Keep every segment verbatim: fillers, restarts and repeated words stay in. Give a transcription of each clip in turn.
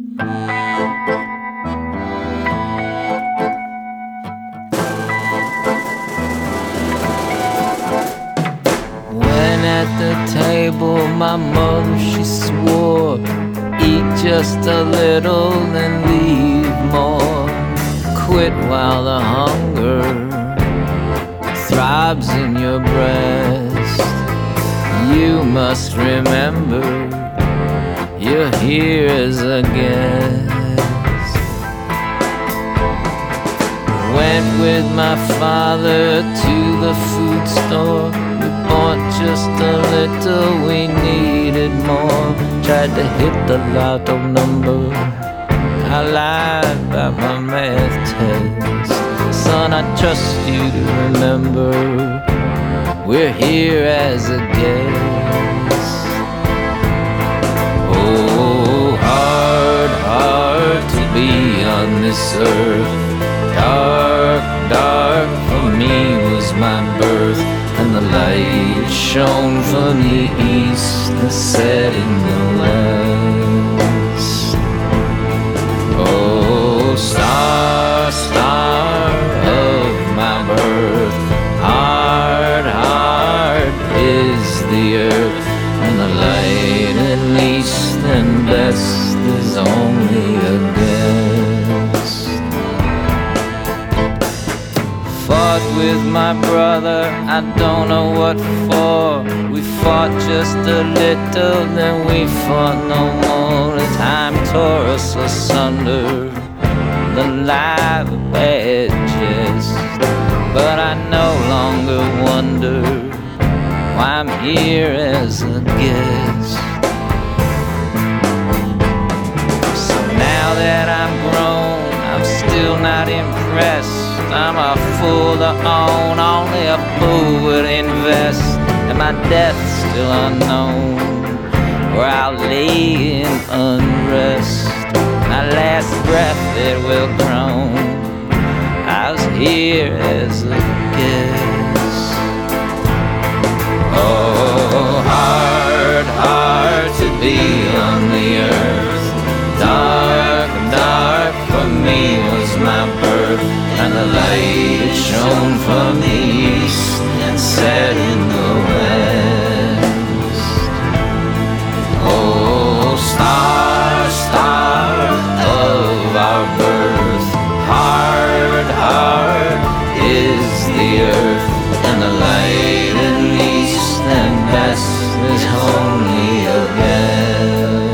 When at the table my mother she swore, eat just a little and leave more. Quit while the hunger throbs in your breast. You must remember you're here as a guest. Went with my father to the food store. We bought just a little, we needed more. Tried to hit the lotto number, I lied about my math test. Son, I trust you to remember we're here as a guest. Oh, hard, hard to be on this earth. Dark, dark for me was my birth, and the light shone from the east and set in the west. Oh, star, star of my birth, hard, hard is the earth, and the light at least and best is only a guess. Fought with my brother, I don't know what for. We fought just a little, then we fought no more. The time tore us asunder, the life a bad jest. But I no longer wonder why I'm here as a guest. So now that I'm grown, I'm still not impressed. I'm a fool to own, only a fool would invest. And my death's still unknown, where I'll lay in unrest. My last breath it will groan, I was here as a guest. Oh, hard, hard to be on the earth. Dark, dark for me was my birth, and the light shone from the east and set in the west. Oh, star, star of our birth, hard, hard is the earth, and the light at least and best is only a guess.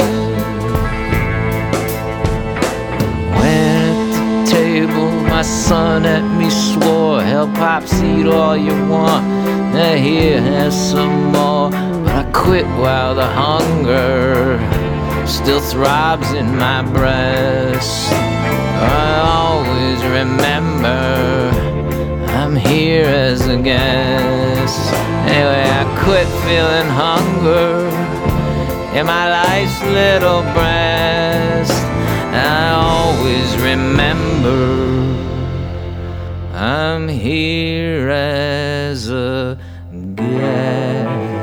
When at the table my son at me swore, hell, pops, eat all you want, now here, have some more. But I quit while the hunger still throbs in my breast. I always remember I'm here as a guest. Anyway, I quit feeling hunger in my life's little breast. I always remember I'm here as a guest.